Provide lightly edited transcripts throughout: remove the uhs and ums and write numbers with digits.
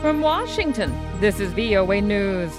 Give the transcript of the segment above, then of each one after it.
From Washington, this is VOA News.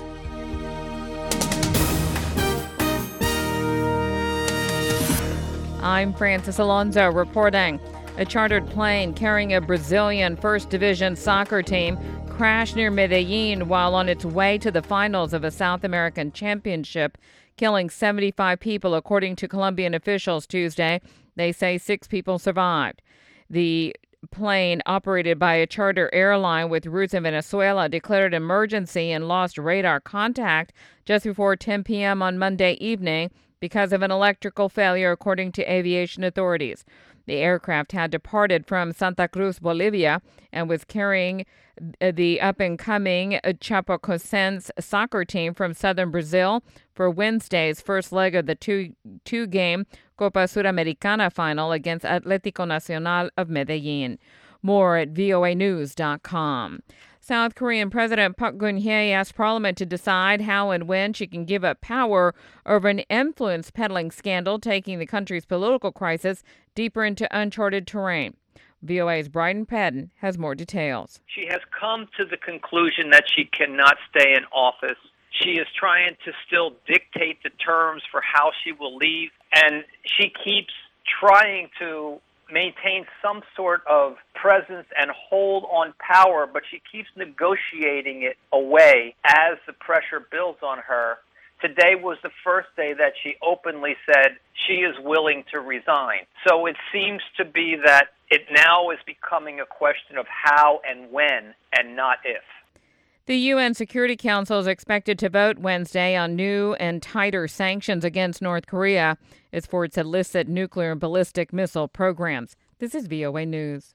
I'm Francis Alonso reporting. A chartered plane carrying a Brazilian First Division soccer team crashed near Medellin while on its way to the finals of a South American championship, killing 75 people, according to Colombian officials Tuesday. They say 6 people survived. The plane, operated by a charter airline with roots in Venezuela, declared emergency and lost radar contact just before 10 p.m. on Monday evening because of an electrical failure, according to aviation authorities. The aircraft had departed from Santa Cruz, Bolivia, and was carrying the up-and-coming Chapecoense soccer team from southern Brazil for Wednesday's first leg of the two-game Copa Suramericana final against Atlético Nacional of Medellin. More at voanews.com. South Korean President Park Geun-hye asked Parliament to decide how and when she can give up power over an influence peddling scandal taking the country's political crisis deeper into uncharted terrain. VOA's Bryden Padden has more details. She has come to the conclusion that she cannot stay in office. She is trying to still dictate the terms for how she will leave, and she keeps trying to maintain some sort of presence and hold on power, but she keeps negotiating it away as the pressure builds on her. Today was the first day that she openly said she is willing to resign. So it seems to be that it now is becoming a question of how and when and not if. The UN Security Council is expected to vote Wednesday on new and tighter sanctions against North Korea. It's for its illicit nuclear and ballistic missile programs. This is VOA News.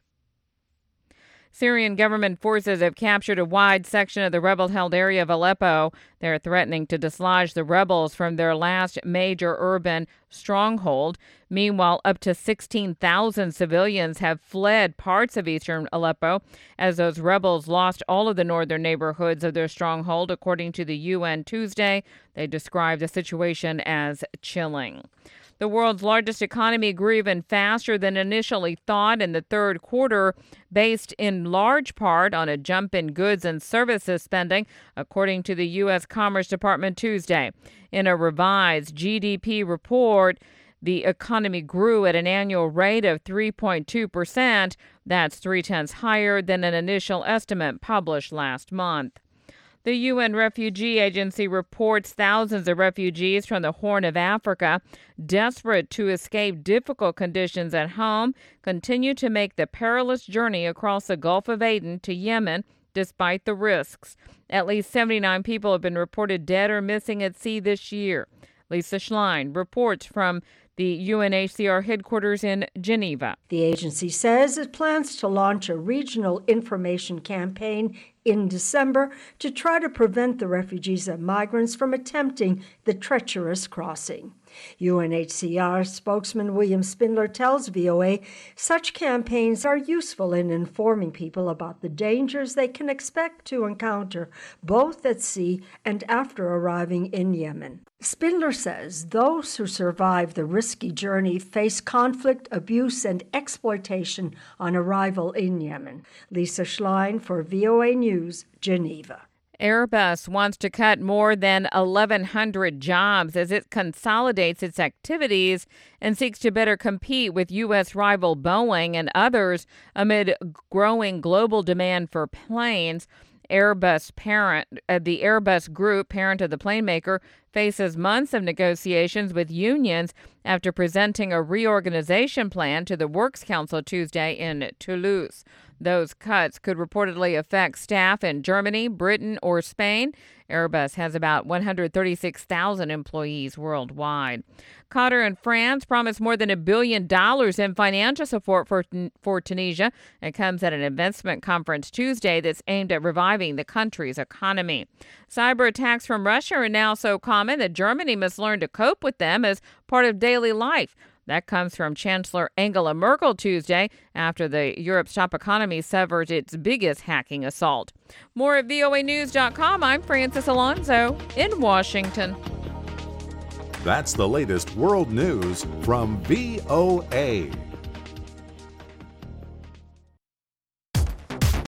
Syrian government forces have captured a wide section of the rebel-held area of Aleppo. They're threatening to dislodge the rebels from their last major urban stronghold. Meanwhile, up to 16,000 civilians have fled parts of eastern Aleppo as those rebels lost all of the northern neighborhoods of their stronghold, according to the UN Tuesday. They described the situation as chilling. The world's largest economy grew even faster than initially thought in the third quarter, based in large part on a jump in goods and services spending, according to the U.S. Commerce Department Tuesday. In a revised GDP report, the economy grew at an annual rate of 3.2%. That's 0.3 higher than an initial estimate published last month. The UN Refugee Agency reports thousands of refugees from the Horn of Africa, desperate to escape difficult conditions at home, continue to make the perilous journey across the Gulf of Aden to Yemen, despite the risks. At least 79 people have been reported dead or missing at sea this year. Lisa Schlein reports from the UNHCR headquarters in Geneva. The agency says it plans to launch a regional information campaign in December to try to prevent the refugees and migrants from attempting the treacherous crossing. UNHCR spokesman William Spindler tells VOA such campaigns are useful in informing people about the dangers they can expect to encounter both at sea and after arriving in Yemen. Spindler says those who survive the risky journey face conflict, abuse, and exploitation on arrival in Yemen. Lisa Schlein for VOA News, Geneva. Airbus wants to cut more than 1,100 jobs as it consolidates its activities and seeks to better compete with U.S. rival Boeing and others amid growing global demand for planes. The Airbus Group, parent of the plane maker, faces months of negotiations with unions after presenting a reorganization plan to the Works Council Tuesday in Toulouse. Those cuts could reportedly affect staff in Germany, Britain, or Spain. Airbus has about 136,000 employees worldwide. Qatar and France promised more than $1 billion in financial support for Tunisia. It comes at an investment conference Tuesday that's aimed at reviving the country's economy. Cyber attacks from Russia are now so common that Germany must learn to cope with them as part of daily life. That comes from Chancellor Angela Merkel Tuesday after Europe's top economy suffered its biggest hacking assault. More at voanews.com. I'm Francis Alonso in Washington. That's the latest world news from VOA.